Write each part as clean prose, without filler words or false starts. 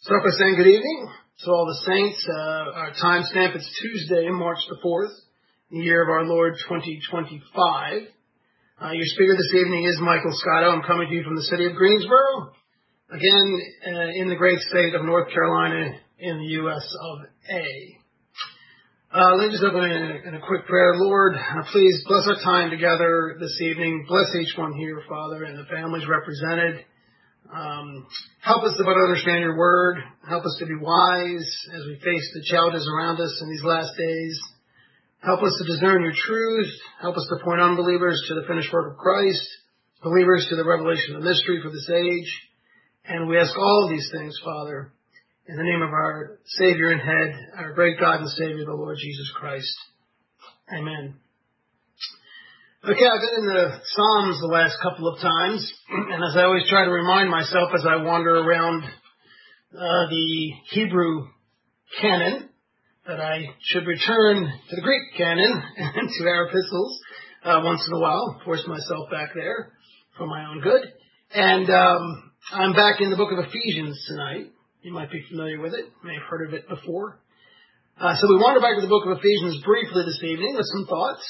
Start by saying good evening to all the saints. Our time stamp is Tuesday, March the 4th, the year of our Lord 2025. Your speaker this evening is Michael Scotto. I'm coming to you from the city of Greensboro, again in the great state of North Carolina in the U.S. of A. Let me just open in a quick prayer. Lord, please bless our time together this evening. Bless each one here, Father, and the families represented. Help us to better understand your word. Help us to be wise as we face the challenges around us in these last days. Help us to discern your truth. Help us to point unbelievers to the finished work of Christ, believers to the revelation of the mystery for this age. And we ask all of these things, Father, in the name of our Savior and Head, our great God and Savior, the Lord Jesus Christ. Amen. Okay, I've been in the Psalms the last couple of times, and as I always try to remind myself as I wander around the Hebrew canon, that I should return to the Greek canon and to our epistles once in a while, force myself back there for my own good. And I'm back in the book of Ephesians tonight. You might be familiar with it. You may have heard of it before. So we wander back to the book of Ephesians briefly this evening with some thoughts.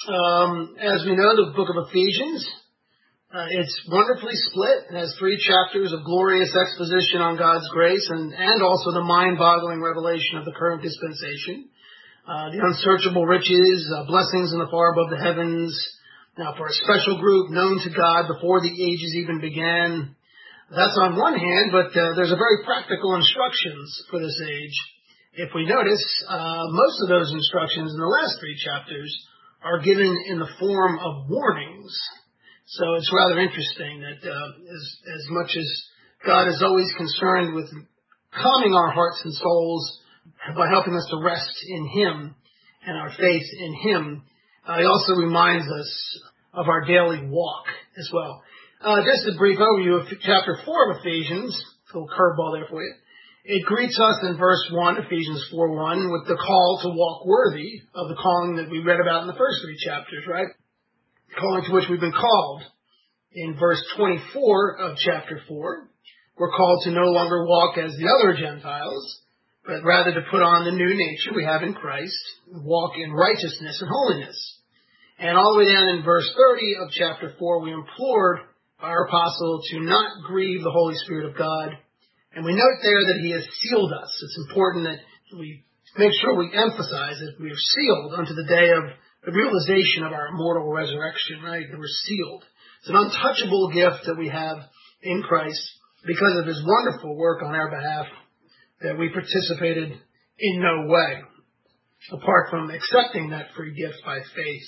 As we know, the book of Ephesians, it's wonderfully split. It has 3 chapters of glorious exposition on God's grace and also the mind-boggling revelation of the current dispensation. The unsearchable riches, blessings in the far above the heavens, now for a special group known to God before the ages even began. That's on one hand, but there's a very practical instructions for this age. If we notice, most of those instructions in the last 3 chapters are given in the form of warnings. So it's rather interesting that as much as God is always concerned with calming our hearts and souls by helping us to rest in Him and our faith in Him, He also reminds us of our daily walk as well. Just a brief overview of chapter 4 of Ephesians, a little curveball there for you. It greets us in verse 1, Ephesians 4:1, with the call to walk worthy of the calling that we read about in the first 3 chapters, right? The calling to which we've been called. In verse 24 of chapter 4, we're called to no longer walk as the other Gentiles, but rather to put on the new nature we have in Christ, walk in righteousness and holiness. And all the way down in verse 30 of chapter 4, we implored our apostle to not grieve the Holy Spirit of God. And we note there that He has sealed us. It's important that we make sure we emphasize that we are sealed unto the day of the realization of our immortal resurrection, right? That we're sealed. It's an untouchable gift that we have in Christ because of His wonderful work on our behalf that we participated in no way, apart from accepting that free gift by faith.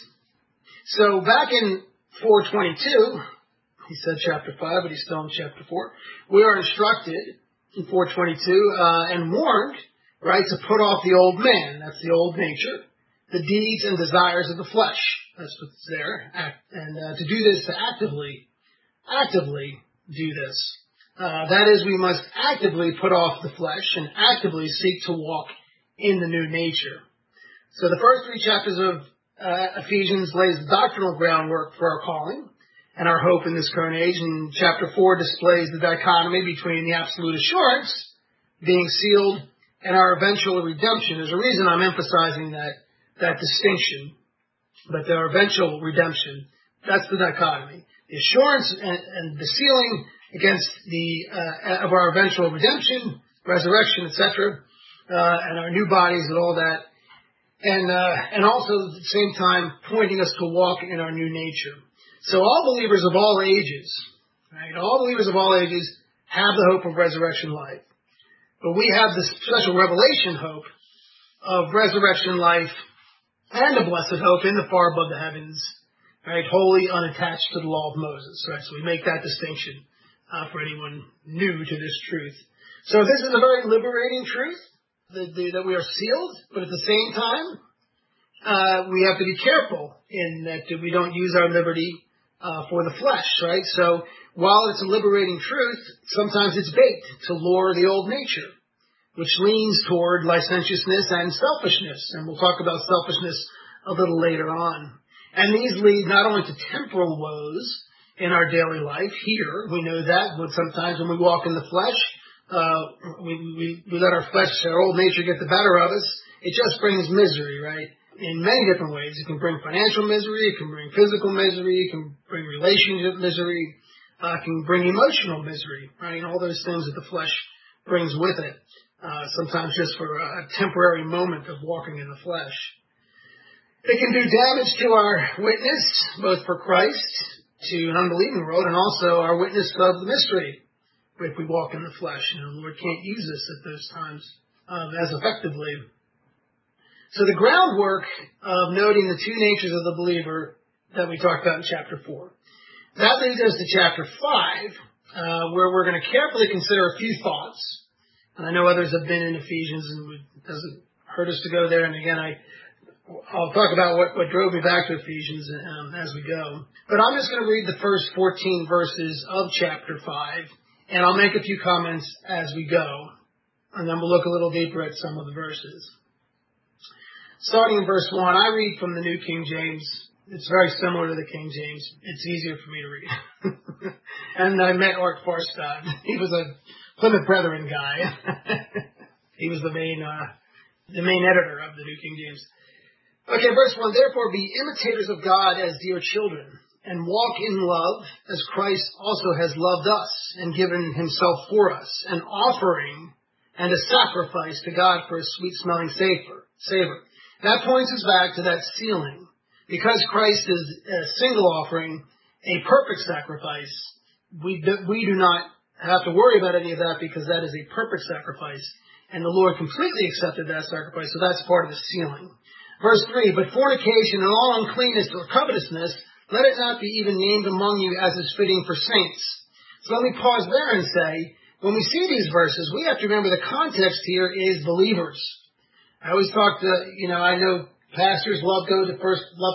So back in 422, he said chapter 5, but he's still in chapter 4, we are instructed in 422, and warned, right, to put off the old man, that's the old nature, the deeds and desires of the flesh, that's what's there, and to do this, to actively do this. That is, we must actively put off the flesh and actively seek to walk in the new nature. So the first 3 chapters of Ephesians lays the doctrinal groundwork for our calling and our hope in this current age, and chapter 4 displays the dichotomy between the absolute assurance, being sealed, and our eventual redemption. There's a reason I'm emphasizing that distinction, but our eventual redemption, that's the dichotomy. The assurance and the sealing against of our eventual redemption, resurrection, etc., and our new bodies and all that, and also at the same time pointing us to walk in our new nature. So all believers of all ages, right, all believers of all ages have the hope of resurrection life. But we have this special revelation hope of resurrection life and a blessed hope in the far above the heavens, right, wholly unattached to the law of Moses, right? So we make that distinction for anyone new to this truth. So this is a very liberating truth, that we are sealed, but at the same time, we have to be careful in that we don't use our liberty for the flesh, right? So while it's a liberating truth, sometimes it's baked to lure the old nature, which leans toward licentiousness and selfishness. And we'll talk about selfishness a little later on. And these lead not only to temporal woes in our daily life here, we know that, but sometimes when we walk in the flesh, we let our flesh, our old nature get the better of us, it just brings misery, right? In many different ways. It can bring financial misery, it can bring physical misery, it can bring relationship misery, it can bring emotional misery, right? And all those things that the flesh brings with it, sometimes just for a temporary moment of walking in the flesh. It can do damage to our witness, both for Christ, to an unbelieving world, and also our witness of the mystery. If we walk in the flesh, the Lord can't use us at those times as effectively. So the groundwork of noting the two natures of the believer that we talked about in chapter 4. That leads us to chapter 5, where we're going to carefully consider a few thoughts. And I know others have been in Ephesians, and it doesn't hurt us to go there. And again, I'll talk about what drove me back to Ephesians as we go. But I'm just going to read the first 14 verses of chapter 5, and I'll make a few comments as we go. And then we'll look a little deeper at some of the verses. Starting in verse 1, I read from the New King James. It's very similar to the King James. It's easier for me to read. And I met Art Farstad. He was a Plymouth Brethren guy. He was the main editor of the New King James. Okay, verse 1, therefore be imitators of God as dear children, and walk in love as Christ also has loved us and given himself for us, an offering and a sacrifice to God for a sweet-smelling savor. That points us back to that sealing. Because Christ is a single offering, a perfect sacrifice, we do not have to worry about any of that because that is a perfect sacrifice. And the Lord completely accepted that sacrifice, so that's part of the sealing. Verse 3, but fornication and all uncleanness or covetousness, let it not be even named among you as is fitting for saints. So let me pause there and say, when we see these verses, we have to remember the context here is believers. I always talk to, I know pastors love to go to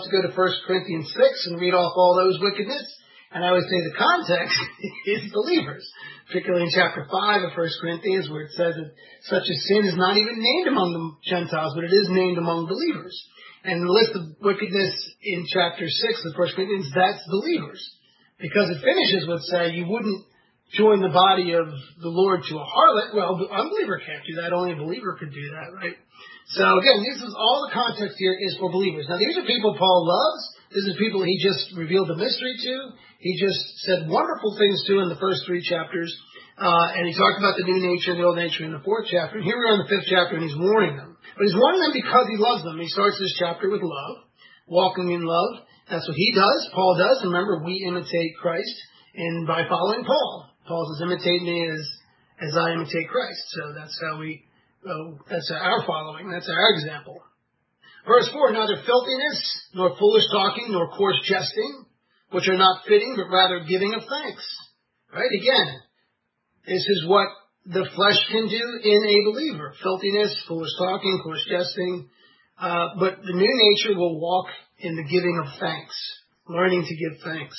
1 Corinthians 6 and read off all those wickedness. And I always say the context is believers, particularly in chapter 5 of 1 Corinthians, where it says that such a sin is not even named among the Gentiles, but it is named among believers. And the list of wickedness in chapter 6 of 1 Corinthians, that's believers. Because it finishes with saying you wouldn't join the body of the Lord to a harlot. Well, the unbeliever can't do that. Only a believer could do that, right? So again, this is all the context here is for believers. Now these are people Paul loves. This is people he just revealed the mystery to. He just said wonderful things to in the first 3 chapters. And he talked about the new nature and the old nature in the 4th chapter. And here we are in the 5th chapter and he's warning them. But he's warning them because he loves them. He starts this chapter with love, walking in love. That's what he does. Paul does. Remember, we imitate Christ and by following Paul. Paul says, imitate me as I imitate Christ. So that's how that's our following. That's our example. Verse 4, neither filthiness, nor foolish talking, nor coarse jesting, which are not fitting, but rather giving of thanks. Right? Again, this is what the flesh can do in a believer. Filthiness, foolish talking, coarse jesting. But the new nature will walk in the giving of thanks, learning to give thanks.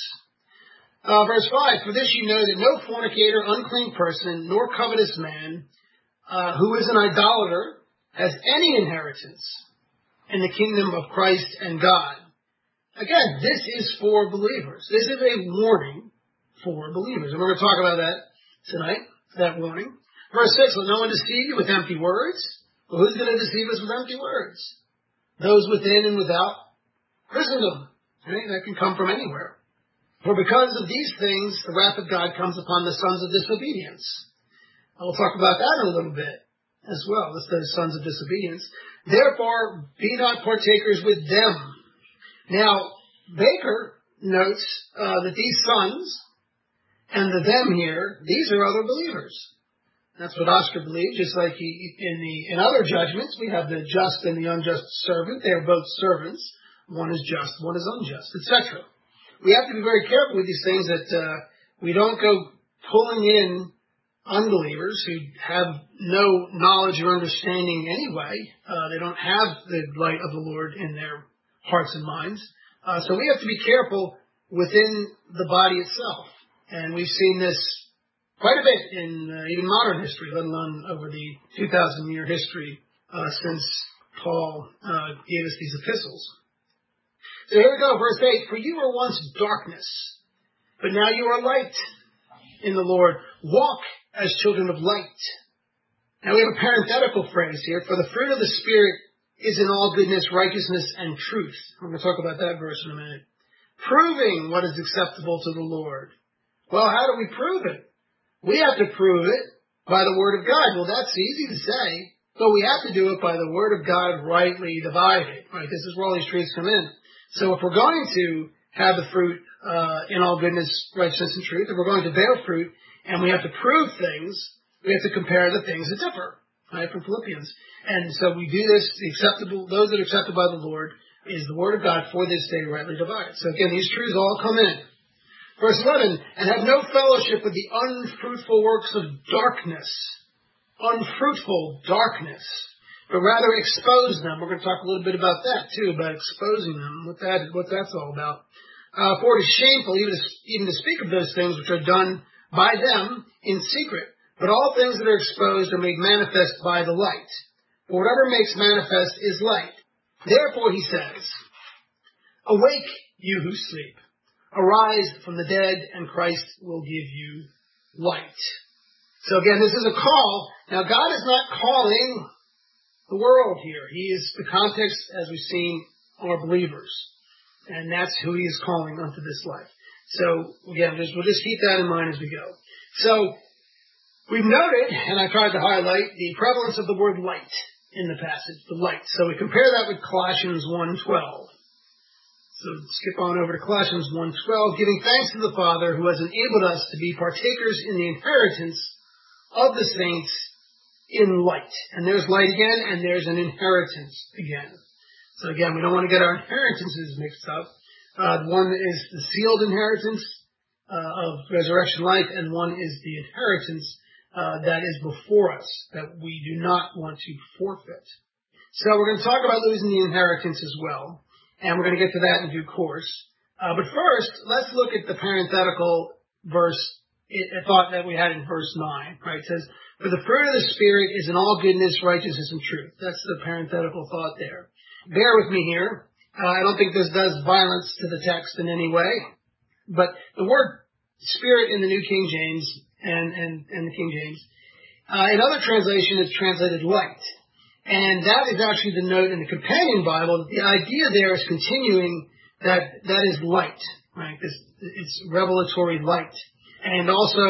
Verse 5, for this you know that no fornicator, unclean person, nor covetous man, who is an idolater, has any inheritance in the kingdom of Christ and God. Again, this is for believers. This is a warning for believers. And we're going to talk about that tonight, that warning. Verse 6, let no one deceive you with empty words. Well, who's going to deceive us with empty words? Those within and without Christendom. Right? That can come from anywhere. For because of these things, the wrath of God comes upon the sons of disobedience. I'll talk about that in a little bit as well. It's the sons of disobedience. Therefore, be not partakers with them. Now, Baker notes that these sons and the them here, these are other believers. That's what Oscar believed, just like in other judgments, we have the just and the unjust servant. They are both servants. One is just, one is unjust, etc. We have to be very careful with these things that we don't go pulling in unbelievers who have no knowledge or understanding anyway. They don't have the light of the Lord in their hearts and minds. So we have to be careful within the body itself. And we've seen this quite a bit in even modern history, let alone over the 2,000-year history since Paul gave us these epistles. So here we go, verse 8. For you were once darkness, but now you are light in the Lord. Walk as children of light. Now we have a parenthetical phrase here. For the fruit of the Spirit is in all goodness, righteousness, and truth. I'm going to talk about that verse in a minute. Proving what is acceptable to the Lord. Well, how do we prove it? We have to prove it by the Word of God. Well, that's easy to say, but we have to do it by the Word of God rightly divided. Right? This is where all these truths come in. So if we're going to have the fruit in all goodness, righteousness, and truth, if we're going to bear fruit, and we have to prove things, we have to compare the things that differ, right, from Philippians. And so we do this, those that are accepted by the Lord is the Word of God for this day rightly divided. So again, these truths all come in. Verse 11, and have no fellowship with the unfruitful works of darkness. Unfruitful darkness. But rather expose them. We're going to talk a little bit about that too, about exposing them, what that's all about. For it is shameful even to speak of those things which are done by them in secret. But all things that are exposed are made manifest by the light. For whatever makes manifest is light. Therefore, he says, awake, you who sleep. Arise from the dead, and Christ will give you light. So again, this is a call. Now, God is not calling the world here. He is, the context, as we've seen, are believers. And that's who he is calling unto this life. So, again, we'll just keep that in mind as we go. So, we've noted, and I tried to highlight, the prevalence of the word light in the passage, the light. So we compare that with Colossians 1:12. So skip on over to Colossians 1:12, giving thanks to the Father who has enabled us to be partakers in the inheritance of the saints in light. And there's light again, and there's an inheritance again. So again, we don't want to get our inheritances mixed up. One is the sealed inheritance of resurrection life, and one is the inheritance that is before us, that we do not want to forfeit. So we're going to talk about losing the inheritance as well, and we're going to get to that in due course. But first, let's look at the parenthetical verse, thought that we had in verse 9. Right? It says, for the fruit of the Spirit is in all goodness, righteousness, and truth. That's the parenthetical thought there. Bear with me here. I don't think this does violence to the text in any way, but the word Spirit in the New King James and the King James, in other translations it's translated light. And that is actually the note in the Companion Bible. The idea there is continuing that is light, right? It's revelatory light. And also,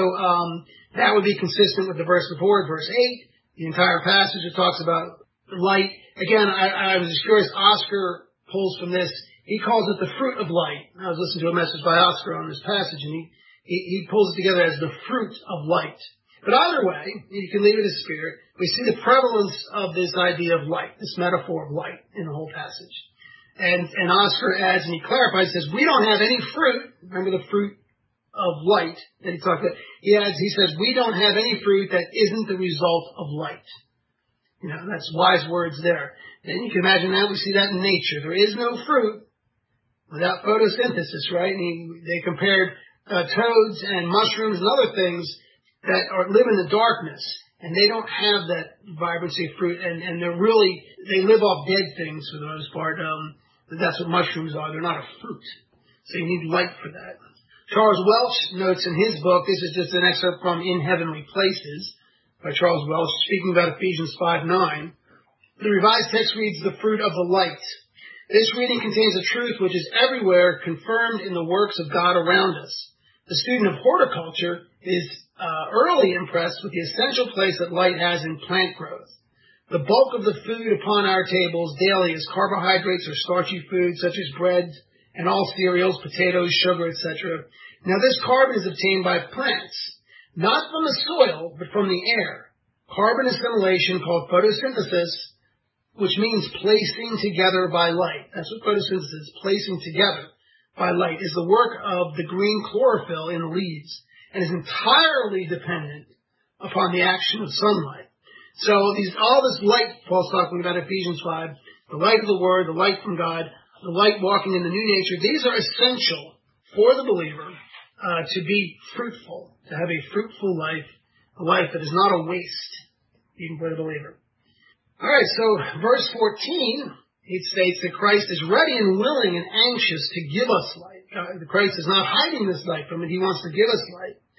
that would be consistent with the verse before, verse 8, the entire passage that talks about light. Again, I was curious, Oscar pulls from this. He calls it the fruit of light. I was listening to a message by Oscar on this passage, and he pulls it together as the fruit of light. But either way, you can leave it as Spirit. We see the prevalence of this idea of light, this metaphor of light in the whole passage. And Oscar adds, and he clarifies, says, we don't have any fruit. Remember the fruit of light that he talked about. He says, we don't have any fruit that isn't the result of light. You know, that's wise words there. And you can imagine that. We see that in nature. There is no fruit without photosynthesis, right? And they compared toads and mushrooms and other things that live in the darkness, and they don't have that vibrancy of fruit, and they live off dead things for the most part. That's what mushrooms are. They're not a fruit. So you need light for that. Charles Welch notes in his book, this is just an excerpt from In Heavenly Places by Charles Welch, speaking about Ephesians 5:9. The Revised Text reads, the fruit of the light. This reading contains a truth which is everywhere confirmed in the works of God around us. The student of horticulture is early impressed with the essential place that light has in plant growth. The bulk of the food upon our tables daily is carbohydrates or starchy foods such as bread and all cereals, potatoes, sugar, etc. Now this carbon is obtained by plants, not from the soil, but from the air. Carbon assimilation, called photosynthesis, which means placing together by light. That's what photosynthesis is, placing together by light, is the work of the green chlorophyll in the leaves and is entirely dependent upon the action of sunlight. So all this light Paul's talking about in Ephesians 5, the light of the Word, the light from God, the light walking in the new nature, these are essential for the believer to be fruitful, to have a fruitful life, a life that is not a waste, even for the believer. All right, so verse 14, it states that Christ is ready and willing and anxious to give us light. Christ is not hiding this light from it. He wants to give us light.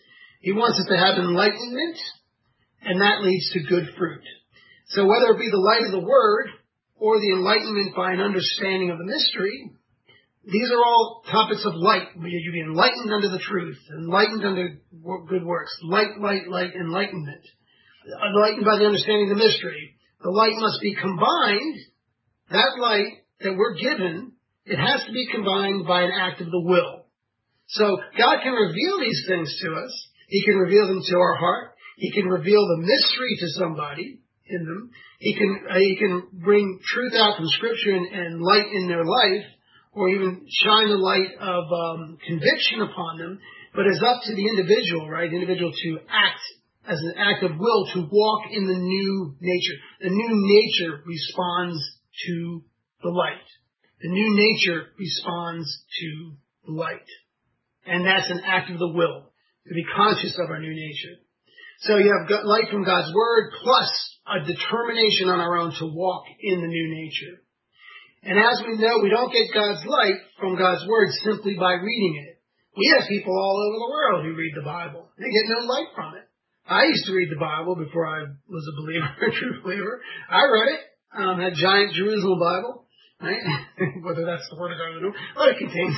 He wants us to have enlightenment, and that leads to good fruit. So whether it be the light of the Word or the enlightenment by an understanding of the mystery, these are all topics of light. You be enlightened unto the truth, enlightened unto good works, light, enlightenment. Enlightened by the understanding of the mystery. The light must be combined, that light that we're given, it has to be combined by an act of the will. So God can reveal these things to us. He can reveal them to our heart. He can reveal the mystery to somebody in them. He can bring truth out from Scripture and light in their life, or even shine the light of conviction upon them. But it's up to the individual, right? The individual to act as an act of will, to walk in the new nature. The new nature responds to the light. The new nature responds to the light. And that's an act of the will, to be conscious of our new nature. So you have light from God's Word plus a determination on our own to walk in the new nature. And as we know, we don't get God's light from God's Word simply by reading it. We have people all over the world who read the Bible. They get no light from it. I used to read the Bible before I was a believer, a true believer. I read it, had giant Jerusalem Bible, right? Whether that's the word or not, I don't know what it contains.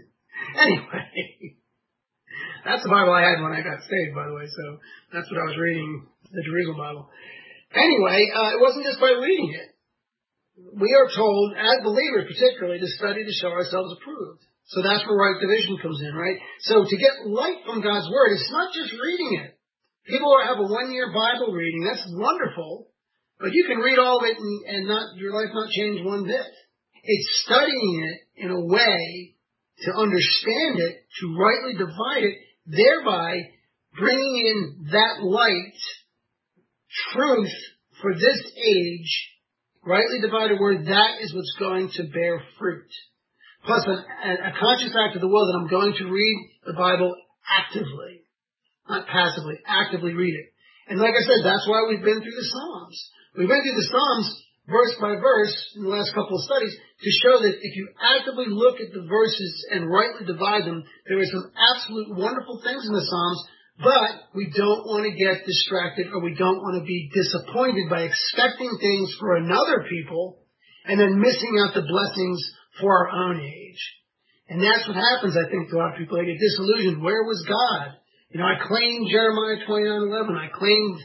Anyway, that's the Bible I had when I got saved, by the way, so that's what I was reading, the Jerusalem Bible. Anyway, it wasn't just by reading it. We are told, as believers particularly, to study to show ourselves approved. So that's where right division comes in, right? So to get light from God's Word, it's not just reading it. People have a one-year Bible reading. That's wonderful. But you can read all of it and your life not change one bit. It's studying it in a way to understand it, to rightly divide it, thereby bringing in that light, truth for this age, rightly divided word, that is what's going to bear fruit. Plus a conscious act of the will that I'm going to read the Bible actively, not passively, actively read it. And like I said, that's why we've been through the Psalms. We've been through the Psalms verse by verse in the last couple of studies to show that if you actively look at the verses and rightly divide them, there are some absolute wonderful things in the Psalms, but we don't want to get distracted or we don't want to be disappointed by expecting things for another people and then missing out the blessings for our own age. And that's what happens, I think, to a lot of people. They get disillusioned. Where was God? I claimed Jeremiah 29:11. I claimed,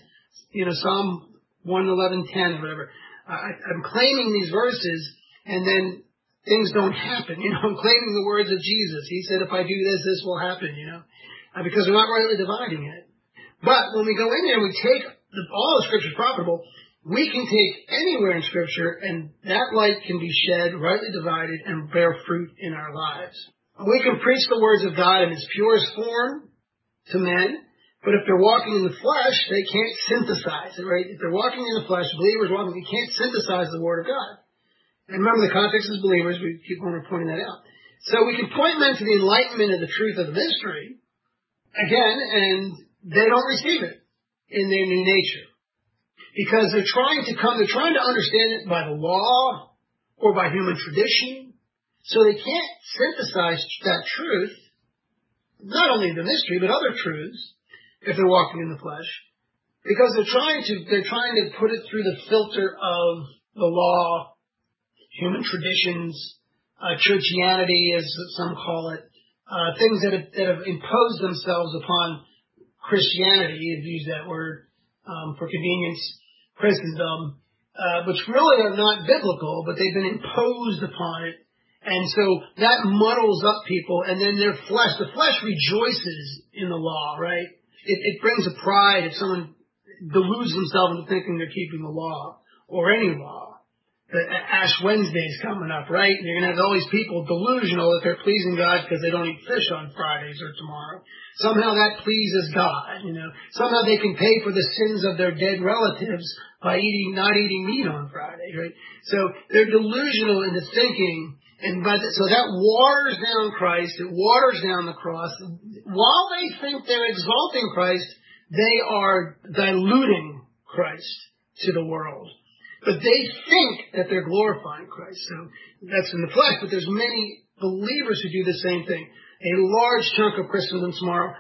Psalm 1:11:10 or whatever. I'm claiming these verses, and then things don't happen. I'm claiming the words of Jesus. He said, if I do this, this will happen, because we're not rightly dividing it. But when we go in there and we take all the Scriptures profitable, we can take anywhere in Scripture, and that light can be shed, rightly divided, and bear fruit in our lives. We can preach the words of God in its purest form to men, but if they're walking in the flesh, they can't synthesize it, right? If they're walking in the flesh, believers walking, they can't synthesize the Word of God. And remember, the context is believers. We keep on pointing that out. So we can point men to the enlightenment of the truth of the mystery, again, and they don't receive it in their new nature. Because they're trying to understand it by the law or by human tradition. So they can't synthesize that truth, not only the mystery, but other truths, if they're walking in the flesh. Because they're trying to put it through the filter of the law, human traditions, churchianity, as some call it, things that have imposed themselves upon Christianity, you've used that word for convenience, Christendom, which really are not biblical, but they've been imposed upon it. And so that muddles up people, and then the flesh rejoices in the law, right? It brings a pride if someone deludes themselves into thinking they're keeping the law, or any law. The Ash Wednesday's coming up, right? And you're going to have all these people delusional that they're pleasing God because they don't eat fish on Fridays or tomorrow. Somehow that pleases God, Somehow they can pay for the sins of their dead relatives by not eating meat on Friday, right? So they're delusional into thinking, so that waters down Christ, it waters down the cross. While they think they're exalting Christ, they are diluting Christ to the world. But they think that they're glorifying Christ. So that's in the flesh, but there's many believers who do the same thing. A large chunk of Christendom tomorrow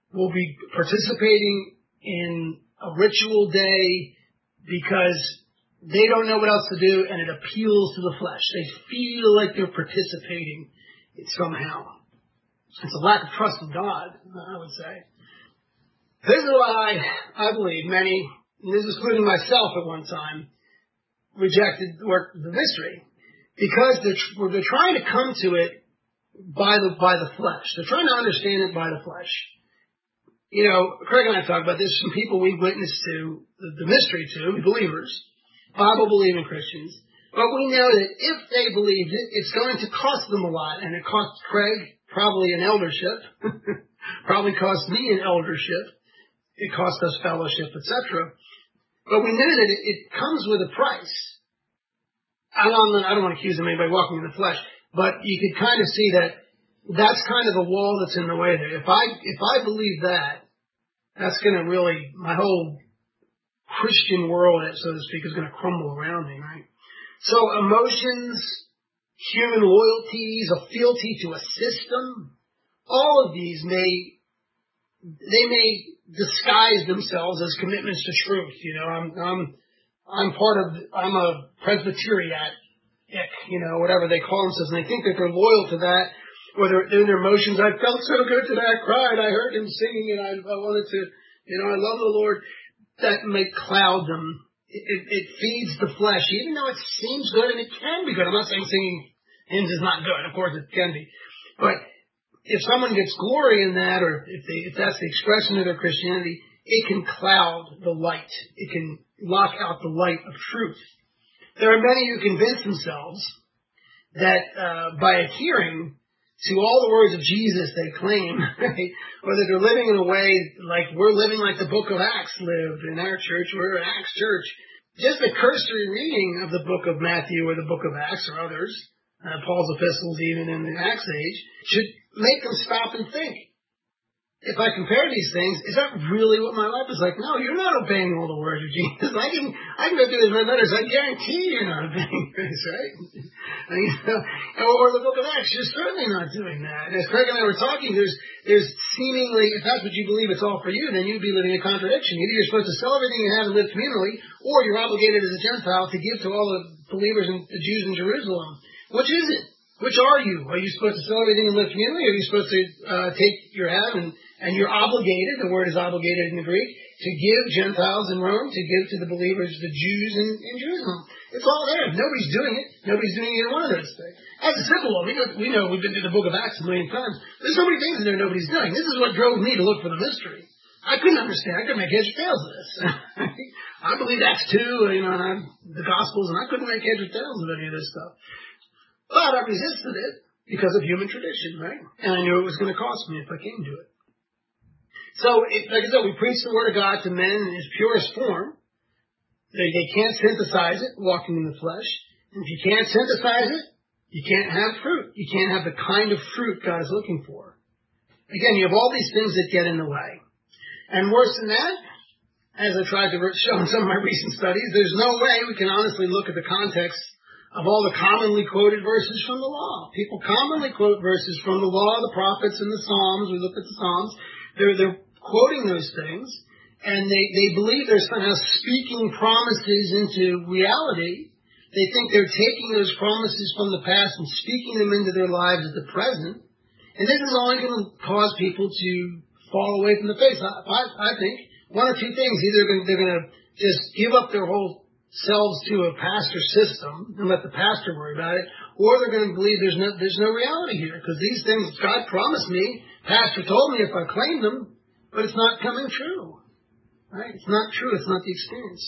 will be participating in a ritual day because they don't know what else to do, and it appeals to the flesh. They feel like they're participating somehow. It's a lack of trust in God, I would say. This is why I believe many, and this is including myself at one time, rejected the mystery. Because they're trying to come to it by the flesh. They're trying to understand it by the flesh. You know, Craig and I talked about this. Some people we've witnessed to the mystery to, believers, Bible-believing Christians. But we know that if they believed it, it's going to cost them a lot. And it cost Craig probably an eldership. Probably cost me an eldership. It cost us fellowship, etc. But we knew that it comes with a price. I don't want to accuse anybody walking in the flesh, but you could kind of see that that's kind of the wall that's in the way there. If I believe that, that's going to really, my whole Christian world, so to speak, is going to crumble around me, right? So emotions, human loyalties, a fealty to a system, all of these may disguise themselves as commitments to truth. You know, I'm a Presbyterian, whatever they call themselves, and they think that they're loyal to that, or in their emotions. I felt so good today, I cried, I heard him singing, and I wanted to, I love the Lord. That may cloud them. It feeds the flesh, even though it seems good, and it can be good. I'm not saying singing hymns is not good. Of course it can be. But if someone gets glory in that, or if that's the expression of their Christianity, it can cloud the light. It can lock out the light of truth. There are many who convince themselves that by adhering to all the words of Jesus they claim, right, or that they're living in a way like we're living like the book of Acts lived in our church. We're an Acts church. Just a cursory reading of the book of Matthew or the book of Acts or others, Paul's epistles even in the Acts age, should make them stop and think. If I compare these things, is that really what my life is like? No, you're not obeying all the words of Jesus. I can go through his red letters. I guarantee you're not obeying this, right? Or the book of Acts, you're certainly not doing that. And as Craig and I were talking, there's seemingly, if that's what you believe it's all for you, then you'd be living a contradiction. Either you're supposed to sell everything you have and live communally, or you're obligated as a Gentile to give to all the believers and the Jews in Jerusalem. Which is it? Which are you? Are you supposed to sell everything and live communally? Or are you supposed to take your have and you're obligated, the word is obligated in the Greek, to give Gentiles in Rome, to give to the believers, the Jews in Jerusalem. It's all there. Nobody's doing it. Nobody's doing either one of those things. That's a simple one. We know we've been through the book of Acts a million times. There's so many things in there nobody's doing. This is what drove me to look for the mystery. I couldn't understand. I couldn't make heads or tails of this. I believed Acts 2, and the Gospels, and I couldn't make heads or tails of any of this stuff. But I resisted it because of human tradition, right? And I knew it was going to cost me if I came to it. So, like I said, we preach the Word of God to men in its purest form. They can't synthesize it, walking in the flesh. And if you can't synthesize it, you can't have fruit. You can't have the kind of fruit God is looking for. Again, you have all these things that get in the way. And worse than that, as I tried to show in some of my recent studies, there's no way we can honestly look at the context of all the commonly quoted verses from the law. People commonly quote verses from the law, the prophets, and the Psalms. We look at the Psalms. They're quoting those things, and they believe they're somehow speaking promises into reality. They think they're taking those promises from the past and speaking them into their lives at the present. And this is only going to cause people to fall away from the faith. I think one or two things. Either they're going to just give up their whole selves to a pastor system and let the pastor worry about it, or they're going to believe there's no reality here, because these things God promised me, pastor told me if I claim them, but it's not coming true, right? It's not true. It's not the experience.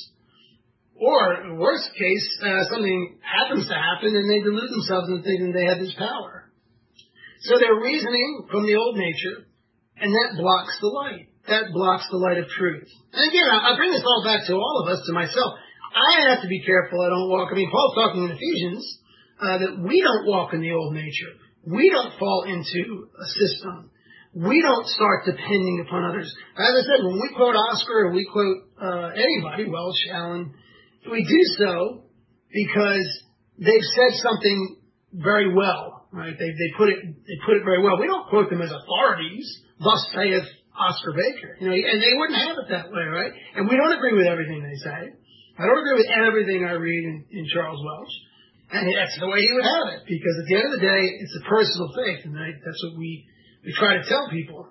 Or, worst case, something happens to happen and they delude themselves into thinking they have this power. So they're reasoning from the old nature, and that blocks the light. That blocks the light of truth. And again, I bring this all back to all of us, to myself. I have to be careful I don't walk. Paul's talking in Ephesians that we don't walk in the old nature. We don't fall into a system. We don't start depending upon others. As I said, when we quote Oscar or we quote anybody, Welsh, Allen, we do so because they've said something very well, right? They put it very well. We don't quote them as authorities. Thus saith Oscar Baker. And they wouldn't have it that way, right? And we don't agree with everything they say. I don't agree with everything I read in Charles Welch. And that's the way he would have it. Because at the end of the day, it's a personal faith. And that's what we try to tell people.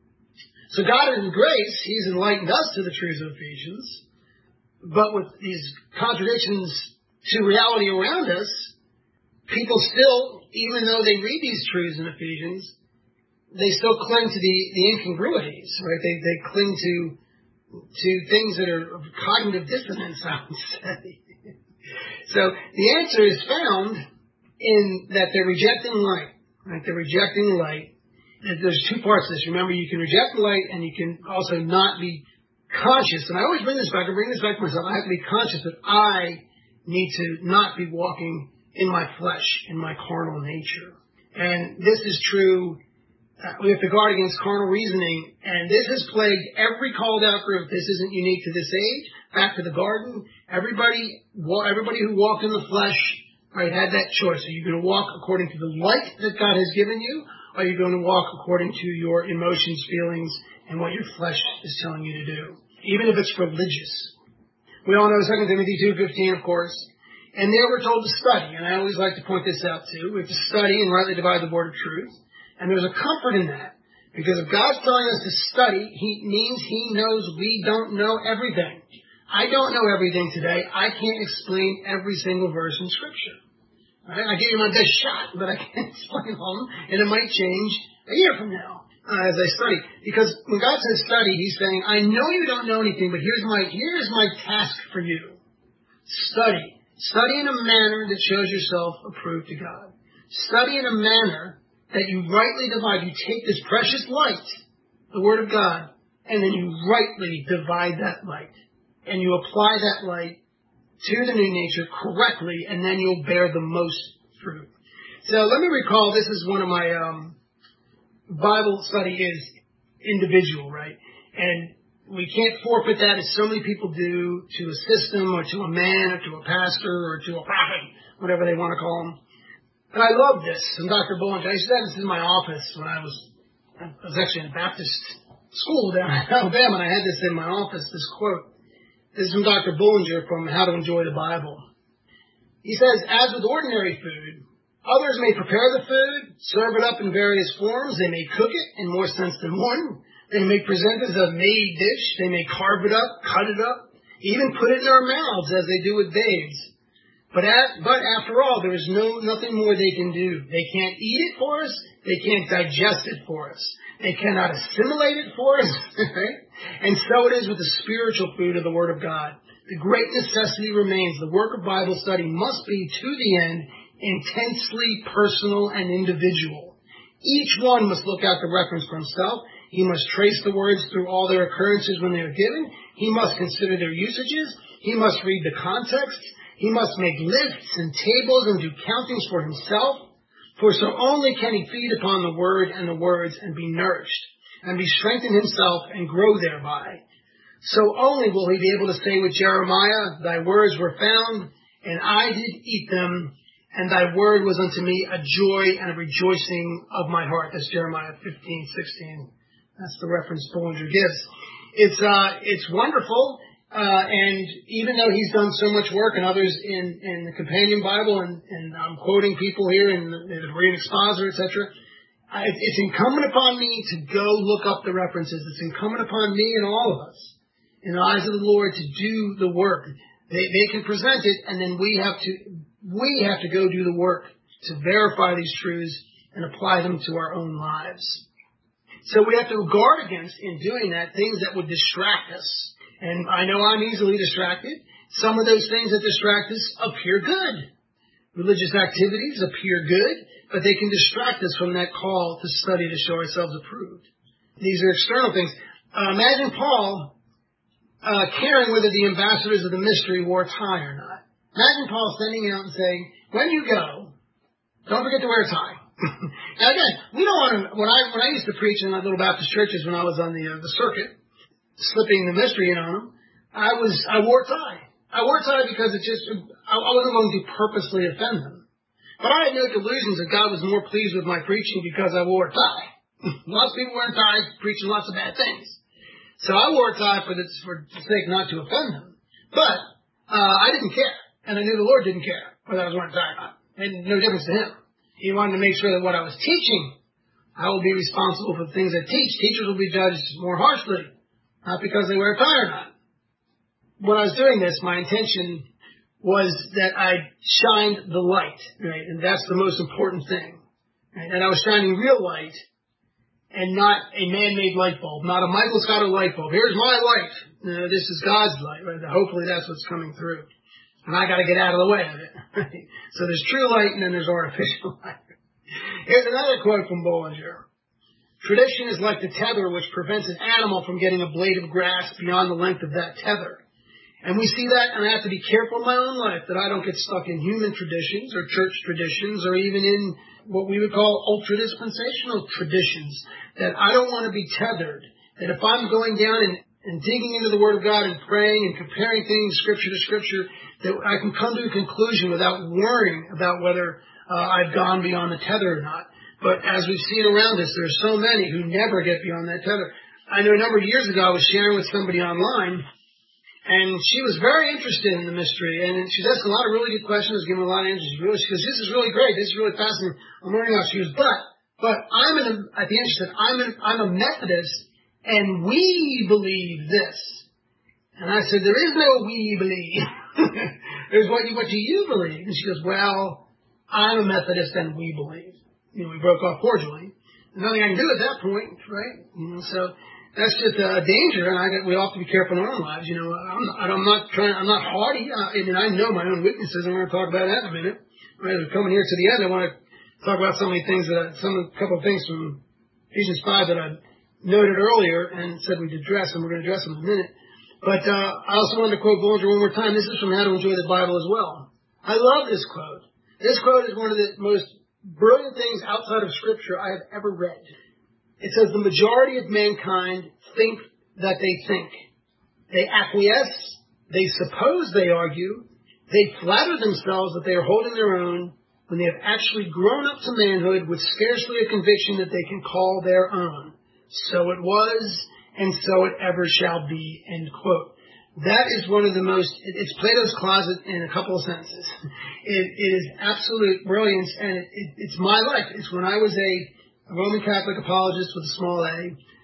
So God in grace, He's enlightened us to the truths of Ephesians. But with these contradictions to reality around us, people still, even though they read these truths in Ephesians, they still cling to the incongruities, right? They cling to things that are of cognitive dissonance, I would say. So the answer is found in that they're rejecting light, right? They're rejecting light. There's two parts to this. Remember, you can reject light and you can also not be conscious. And I always bring this back. I bring this back to myself. I have to be conscious that I need to not be walking in my flesh, in my carnal nature. And this is true. We have to guard against carnal reasoning. And this has plagued every called out group. This isn't unique to this age. Back to the garden. Everybody who walked in the flesh, right, had that choice. Are you going to walk according to the light that God has given you? Or are you going to walk according to your emotions, feelings, and what your flesh is telling you to do? Even if it's religious. We all know 2 Timothy 2:15, of course. And there we're told to study. And I always like to point this out too. We have to study and rightly divide the word of truth. And there's a comfort in that. Because if God's telling us to study, He means He knows we don't know everything. I don't know everything today. I can't explain every single verse in Scripture. Right? I give you my best shot, but I can't explain all of them. And it might change a year from now as I study. Because when God says study, He's saying, I know you don't know anything, but here's my task for you. Study. Study in a manner that shows yourself approved to God. Study in a manner that you rightly divide. You take this precious light, the Word of God, and then you rightly divide that light. And you apply that light to the new nature correctly, and then you'll bear the most fruit. So let me recall, this is one of my Bible study is individual, right? And we can't forfeit that as so many people do to a system or to a man or to a pastor or to a prophet, whatever they want to call him. And I love this from Dr. Bullinger. I used to have this in my office when I was actually in a Baptist school down in Alabama, and I had this in my office, this quote. This is from Dr. Bullinger from How to Enjoy the Bible. He says, as with ordinary food, others may prepare the food, serve it up in various forms. They may cook it in more sense than one. They may present it as a made dish. They may carve it up, cut it up, even put it in our mouths as they do with babes. But after all, there is nothing more they can do. They can't eat it for us. They can't digest it for us. They cannot assimilate it for us. Right? And so it is with the spiritual food of the Word of God. The great necessity remains. The work of Bible study must be, to the end, intensely personal and individual. Each one must look out the reference for himself. He must trace the words through all their occurrences when they are given. He must consider their usages. He must read the context. He must make lists and tables and do countings for himself. For so only can he feed upon the Word and the words and be nourished and be strengthened himself and grow thereby. So only will he be able to say with Jeremiah, thy words were found, and I did eat them, and thy word was unto me a joy and a rejoicing of my heart. That's Jeremiah 15:16. That's the reference Bullinger gives. It's wonderful. And even though he's done so much work and others in the Companion Bible, and I'm quoting people here in the Berean Expositor, etc., it's incumbent upon me to go look up the references. It's incumbent upon me and all of us, in the eyes of the Lord, to do the work. They can present it, and then we have to go do the work to verify these truths and apply them to our own lives. So we have to guard against, in doing that, things that would distract us. And I know I'm easily distracted. Some of those things that distract us appear good. Religious activities appear good, but they can distract us from that call to study to show ourselves approved. These are external things. Imagine Paul caring whether the ambassadors of the mystery wore a tie or not. Imagine Paul sending out and saying, when you go, don't forget to wear a tie. Now again, we don't want to, when I used to preach in little Baptist churches when I was on the circuit, slipping the mystery in on them, I wore a tie. I wore a tie because I wasn't going to purposely offend them. But I had no delusions that God was more pleased with my preaching because I wore a tie. Lots of people wearing ties, preaching lots of bad things. So I wore a tie for the sake not to offend them. But I didn't care. And I knew the Lord didn't care whether I was wearing a tie or not. It made no difference to him. He wanted to make sure that what I was teaching, I will be responsible for the things I teach. Teachers will be judged more harshly, not because they wear a tie or not. When I was doing this, my intention was that I shined the light, right? And that's the most important thing. Right? And I was shining real light and not a man-made light bulb, not a Michael Scotto light bulb. Here's my light. This is God's light, right? Hopefully that's what's coming through. And I got to get out of the way of it. Right? So there's true light and then there's artificial light. Here's another quote from Bollinger. Tradition is like the tether which prevents an animal from getting a blade of grass beyond the length of that tether. And we see that, and I have to be careful in my own life that I don't get stuck in human traditions or church traditions or even in what we would call ultra-dispensational traditions, that I don't want to be tethered, that if I'm going down and digging into the Word of God and praying and comparing things Scripture to Scripture, that I can come to a conclusion without worrying about whether I've gone beyond the tether or not. But as we've seen around us, there are so many who never get beyond that tether. I know a number of years ago I was sharing with somebody online, and she was very interested in the mystery, and she was asking a lot of really good questions, giving a lot of answers. She goes, this is really great, this is really fascinating. I'm learning how. She goes, but at the end she said, I'm a Methodist, and we believe this. And I said, there is no we believe. There's what do you believe? And she goes, well, I'm a Methodist and we believe. We broke off cordially. There's nothing I can do at that point, right? So that's just a danger, and we all have to be careful in our own lives. I'm not haughty. I know my own weaknesses, and we're going to talk about that in a minute. Right, we're coming here to the end. I want to talk about a couple of things from Ephesians 5 that I noted earlier and said we'd address, and we're going to address them in a minute. But I also wanted to quote Bollinger one more time. This is from How to Enjoy the Bible as well. I love this quote. This quote is one of the most brilliant things outside of Scripture I have ever read. It says, the majority of mankind think that they think. They acquiesce. They suppose they argue. They flatter themselves that they are holding their own when they have actually grown up to manhood with scarcely a conviction that they can call their own. So it was, and so it ever shall be, end quote. That is one of the most, it's Plato's closet in a couple of sentences. It is absolute brilliance, and it's my life. It's when I was a Roman Catholic apologist with a small a.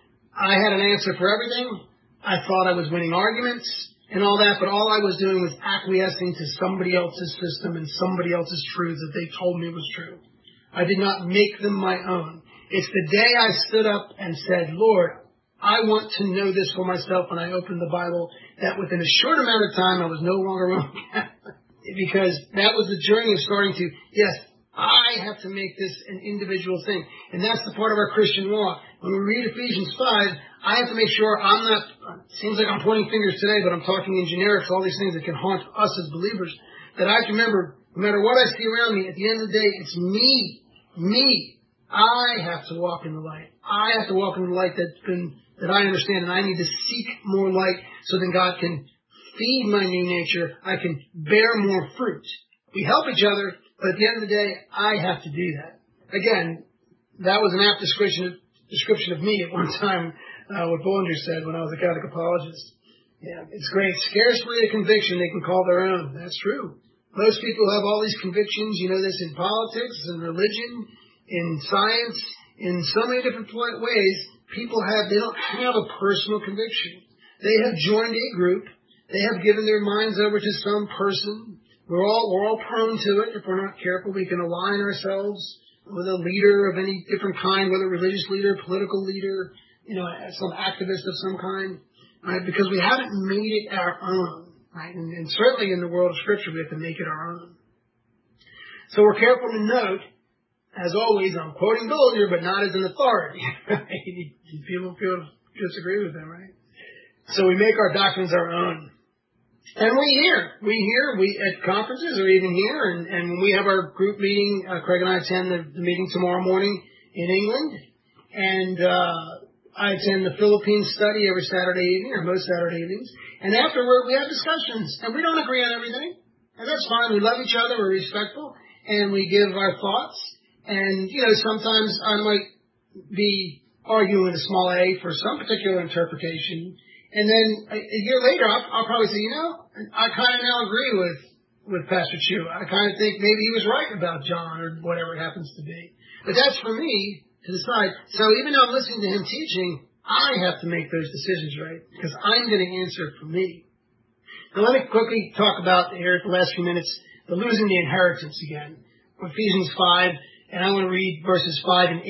I had an answer for everything. I thought I was winning arguments and all that, but all I was doing was acquiescing to somebody else's system and somebody else's truths that they told me was true. I did not make them my own. It's the day I stood up and said, Lord, I want to know this for myself, and I opened the Bible, that within a short amount of time I was no longer Roman Catholic. Because that was the journey of starting to, yes, I have to make this an individual thing. And that's the part of our Christian walk. When we read Ephesians 5, I have to make sure I'm not, it seems like I'm pointing fingers today, but I'm talking in generics, all these things that can haunt us as believers, that I have to remember, no matter what I see around me, at the end of the day, it's me. I have to walk in the light. I have to walk in the light that I understand, and I need to seek more light so then God can feed my new nature. I can bear more fruit. We help each other, but at the end of the day, I have to do that. Again, that was an apt description of me at one time, what Bollinger said when I was a Catholic apologist. Yeah, it's great. Scarcely a conviction they can call their own. That's true. Most people have all these convictions. You know this in politics, in religion, in science, in so many different ways. They don't have a personal conviction. They have joined a group. They have given their minds over to some person. We're all prone to it. If we're not careful, we can align ourselves with a leader of any different kind, whether religious leader, political leader, some activist of some kind, right? Because we haven't made it our own, right? And certainly in the world of Scripture, we have to make it our own. So we're careful to note, as always, I'm quoting Bollinger, but not as an authority. People disagree with him, right? So we make our doctrines our own. And we hear at conferences or even here, and when we have our group meeting, Craig and I attend the meeting tomorrow morning in England, and I attend the Philippines study every Saturday evening, or most Saturday evenings, and afterward we have discussions, and we don't agree on everything, and that's fine. We love each other, we're respectful, and we give our thoughts, and sometimes I might be argue with a small a for some particular interpretation. And then a year later, I'll probably say, I kind of now agree with Pastor Chu. I kind of think maybe he was right about John or whatever it happens to be. But that's for me to decide. So even though I'm listening to him teaching, I have to make those decisions, right? Because I'm going to answer for me. Now let me quickly talk about here at the last few minutes, the losing the inheritance again. Ephesians 5, and I'm going to read verses 5 and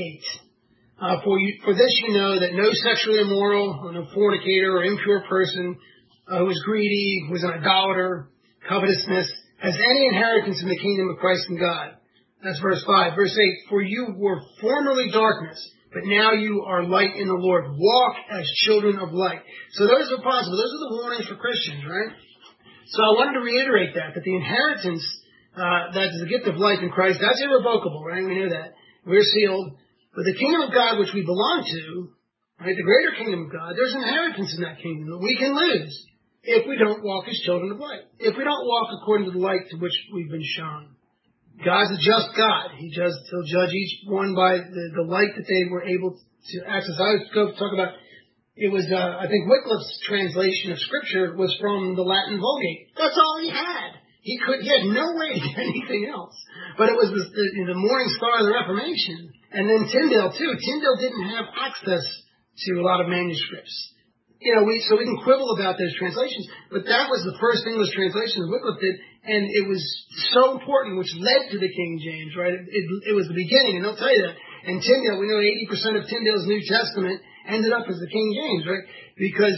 8. For this you know that no sexually immoral, or no fornicator, or impure person who is greedy, who is an idolater, covetousness, has any inheritance in the kingdom of Christ and God. That's verse 5. Verse 8, for you were formerly darkness, but now you are light in the Lord. Walk as children of light. So those are possible. Those are the warnings for Christians, right? So I wanted to reiterate that the inheritance, that is the gift of life in Christ, that's irrevocable, right? We know that. We're sealed. But the kingdom of God which we belong to, right, the greater kingdom of God, there's inheritance in that kingdom that we can lose if we don't walk as children of light. If we don't walk according to the light to which we've been shown. God's a just God. He'll judge each one by the light that they were able to access. I was going to talk about, it was, I think Wycliffe's translation of Scripture was from the Latin Vulgate. That's all he had. He had no way to get anything else. But it was the morning star of the Reformation. And then Tyndale, too. Tyndale didn't have access to a lot of manuscripts. So we can quibble about those translations, but that was the first English translation that Wycliffe did, and it was so important, which led to the King James, right? It was the beginning, and they'll tell you that. And Tyndale, we know 80% of Tyndale's New Testament ended up as the King James, right? Because,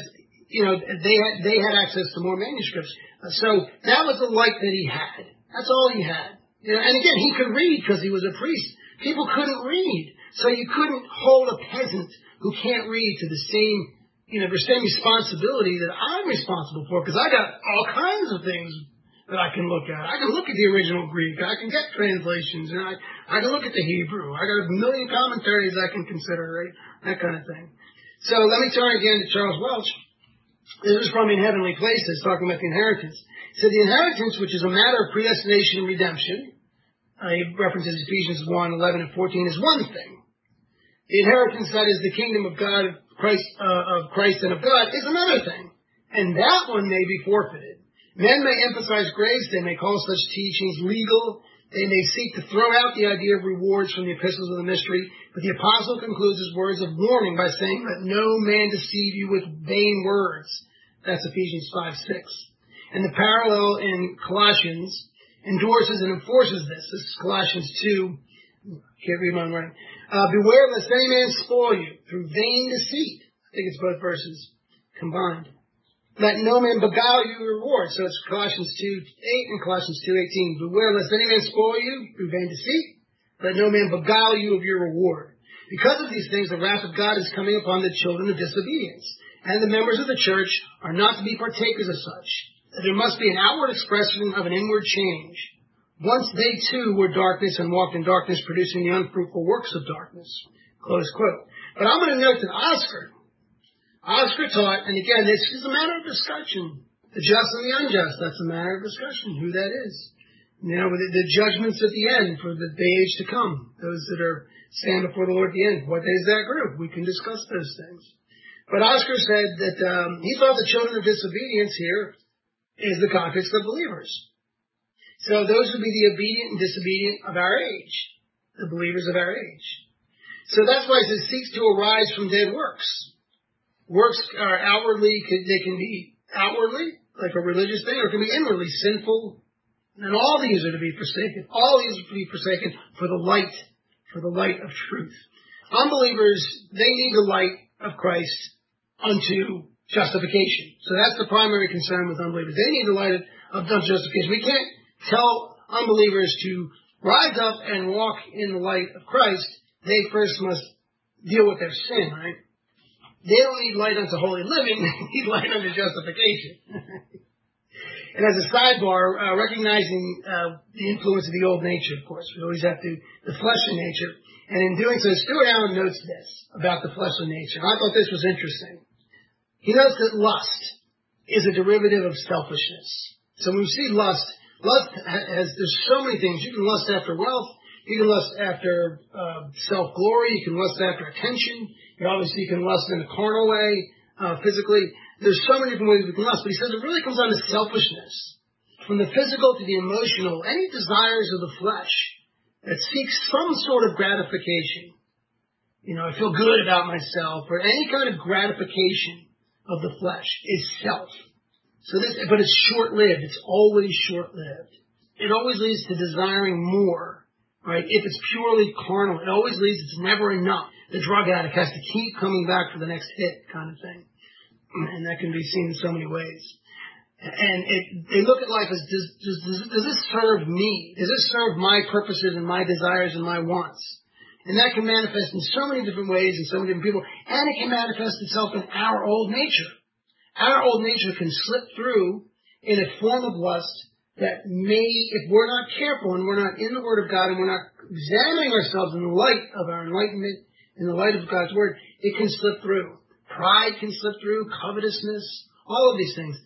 they had access to more manuscripts. So that was the light that he had. That's all he had. And again, he could read because he was a priest. People couldn't read. So you couldn't hold a peasant who can't read to the same responsibility that I'm responsible for, because I got all kinds of things that I can look at. I can look at the original Greek. I can get translations, and I can look at the Hebrew. I got a million commentaries I can consider, right? That kind of thing. So let me turn again to Charles Welch. This is from In Heavenly Places, talking about the inheritance. So the inheritance, which is a matter of predestination and redemption, he references Ephesians 1, 11, and 14, is one thing. The inheritance that is the kingdom of God, of Christ and of God, is another thing. And that one may be forfeited. Men may emphasize grace. They may call such teachings legal. They may seek to throw out the idea of rewards from the epistles of the mystery. But the apostle concludes his words of warning by saying, let no man deceive you with vain words. That's Ephesians 5:6. And the parallel in Colossians endorses and enforces this. This is Colossians 2. Can't read my writing. Beware lest any man spoil you through vain deceit. I think it's both verses combined. Let no man beguile you with reward. So it's Colossians 2:8 and Colossians 2:18. Beware lest any man spoil you through vain deceit. Let no man beguile you of your reward. Because of these things, the wrath of God is coming upon the children of disobedience. And the members of the church are not to be partakers of such. There must be an outward expression of an inward change. Once they too were darkness and walked in darkness, producing the unfruitful works of darkness. Close quote. But I'm going to note that Oscar taught, and again, this is a matter of discussion. The just and the unjust, that's a matter of discussion, who that is. The judgments at the end for the age to come, those that stand before the Lord at the end. What is that group? We can discuss those things. But Oscar said that he thought the children of disobedience here is the context of believers. So those would be the obedient and disobedient of our age, the believers of our age. So that's why it says, seeks to arise from dead works. Works are outwardly, they can be outwardly, like a religious thing, or it can be inwardly sinful. And all these are to be forsaken. All these are to be forsaken for the light of truth. Unbelievers, they need the light of Christ unto justification. So that's the primary concern with unbelievers. They need the light of justification. We can't tell unbelievers to rise up and walk in the light of Christ. They first must deal with their sin, right? They don't need light unto holy living. They need light unto justification. And as a sidebar, recognizing the influence of the old nature, of course. We always have the fleshly nature. And in doing so, Stuart Allen notes this about the fleshly nature. I thought this was interesting. He notes that lust is a derivative of selfishness. So when we see lust there's so many things. You can lust after wealth. You can lust after self-glory. You can lust after attention. You obviously can lust in a carnal way, physically. There's so many different ways we can lust, but he says it really comes down to selfishness. From the physical to the emotional, any desires of the flesh that seeks some sort of gratification. I feel good about myself, or any kind of gratification of the flesh is self. But it's short-lived. It's always short-lived. It always leads to desiring more, right? If it's purely carnal, it always leads, it's never enough. The drug addict has to keep coming back for the next hit kind of thing. And that can be seen in so many ways. And they look at life as, does this serve me? Does this serve my purposes and my desires and my wants? And that can manifest in so many different ways in so many different people. And it can manifest itself in our old nature. Our old nature can slip through in a form of lust that may, if we're not careful and we're not in the Word of God and we're not examining ourselves in the light of our enlightenment, in the light of God's Word, it can slip through. Pride can slip through, covetousness, all of these things.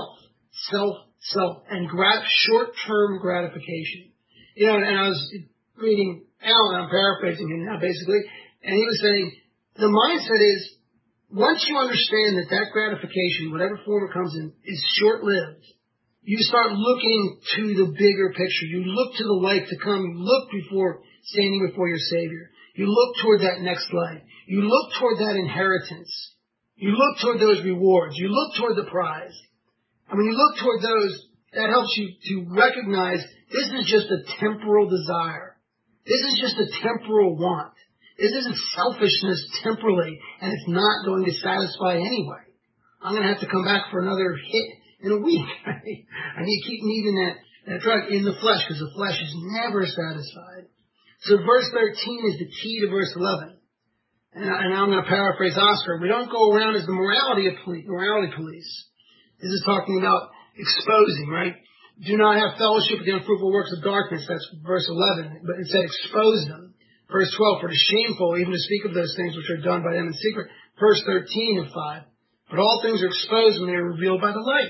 Self, and short-term gratification. And I was reading Alan, I'm paraphrasing him now basically, and he was saying, the mindset is, once you understand that gratification, whatever form it comes in, is short-lived, you start looking to the bigger picture. You look to the life to come. You look standing before your Savior. You look toward that next life. You look toward that inheritance. You look toward those rewards. You look toward the prize. And when you look toward those, that helps you to recognize this is just a temporal desire. This is just a temporal want. This isn't selfishness temporally, and it's not going to satisfy anyway. I'm going to have to come back for another hit in a week. Right? I need to keep needing that drug in the flesh, because the flesh is never satisfied. So verse 13 is the key to verse 11. And I'm going to paraphrase Oscar. We don't go around as the morality police. This is talking about exposing, right? Do not have fellowship with the unfruitful works of darkness. That's verse 11. But it said expose them. Verse 12, for it is shameful even to speak of those things which are done by them in secret. Verse 13 of 5, but all things are exposed when they are revealed by the light.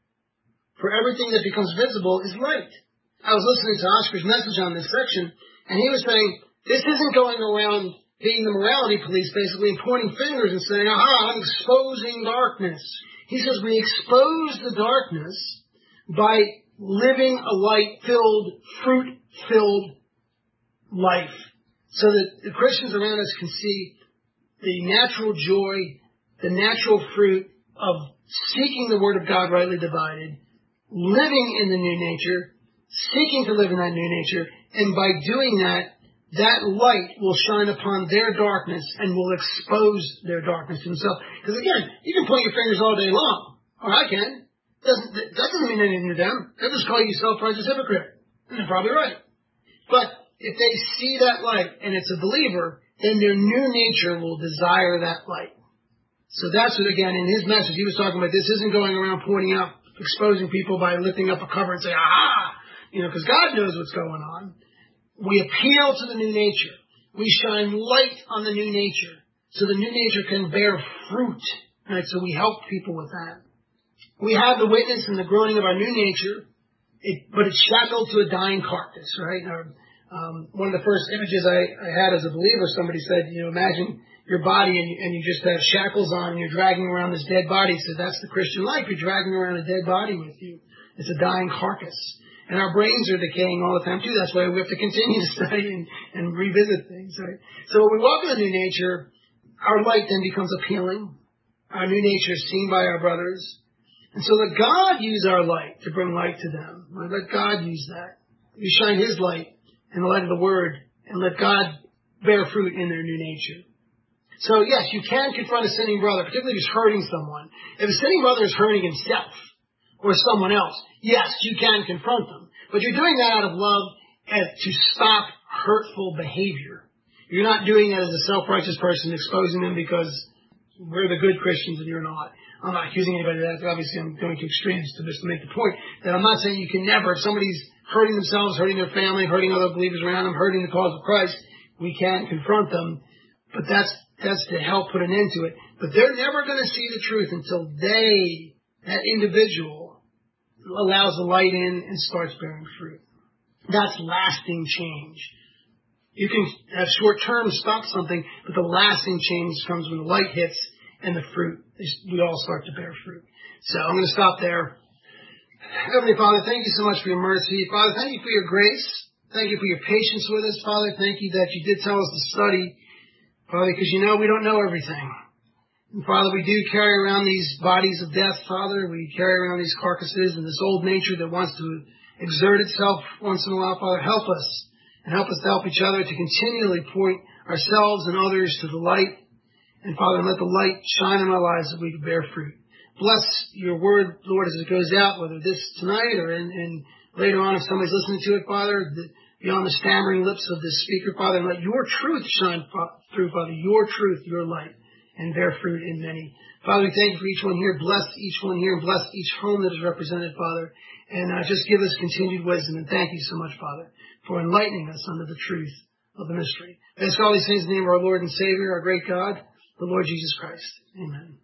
For everything that becomes visible is light. I was listening to Oscar's message on this section, and he was saying, this isn't going around being the morality police, basically, and pointing fingers and saying, aha, I'm exposing darkness. He says we expose the darkness by living a light-filled, fruit-filled life. So that the Christians around us can see the natural joy, the natural fruit of seeking the Word of God rightly divided, living in the new nature, seeking to live in that new nature, and by doing that, that light will shine upon their darkness and will expose their darkness to themselves. Because again, you can point your fingers all day long, or I can. That doesn't mean anything to them. They'll just call you self-righteous hypocrite. And they're probably right. But if they see that light and it's a believer, then their new nature will desire that light. So that's what, again, in his message, he was talking about this isn't going around pointing out, exposing people by lifting up a cover and say, aha, because God knows what's going on. We appeal to the new nature. We shine light on the new nature so the new nature can bear fruit. Right? So we help people with that. We have the witness and the groaning of our new nature, but it's shackled to a dying carcass, right? One of the first images I had as a believer, somebody said, imagine your body and you just have shackles on and you're dragging around this dead body. So that's the Christian life. You're dragging around a dead body with you. It's a dying carcass. And our brains are decaying all the time too. That's why we have to continue to study and revisit things, right? So when we walk in the new nature, our light then becomes appealing. Our new nature is seen by our brothers. And so let God use our light to bring light to them. Right? Let God use that. We shine His light in the light of the Word, and let God bear fruit in their new nature. So yes, you can confront a sinning brother, particularly if he's hurting someone. If a sinning brother is hurting himself or someone else, yes, you can confront them. But you're doing that out of love and to stop hurtful behavior. You're not doing that as a self-righteous person, exposing them because we're the good Christians and you're not. I'm not accusing anybody of that. Obviously, I'm going to extremes to just make the point that I'm not saying you can never, if somebody's hurting themselves, hurting their family, hurting other believers around them, hurting the cause of Christ, we can confront them. But that's to help put an end to it. But they're never going to see the truth until that individual, allows the light in and starts bearing fruit. That's lasting change. You can have short-term stop something, but the lasting change comes when the light hits and the fruit, we all start to bear fruit. So I'm going to stop there. Heavenly Father, thank you so much for your mercy. Father, thank you for your grace. Thank you for your patience with us, Father. Thank you that you did tell us to study, Father, because you know we don't know everything. And Father, we do carry around these bodies of death, Father. We carry around these carcasses and this old nature that wants to exert itself once in a while. Father, help us, and help us to help each other to continually point ourselves and others to the light. And Father, let the light shine in our lives that we can bear fruit. Bless your word, Lord, as it goes out, whether this tonight or in later on if somebody's listening to it, Father, beyond the stammering lips of this speaker, Father, and let your truth shine through, Father, your truth, your light, and bear fruit in many. Father, we thank you for each one here. Bless each one here and bless each home that is represented, Father. And just give us continued wisdom. And thank you so much, Father, for enlightening us unto the truth of the mystery. I ask all these things in the name of our Lord and Savior, our great God, the Lord Jesus Christ. Amen.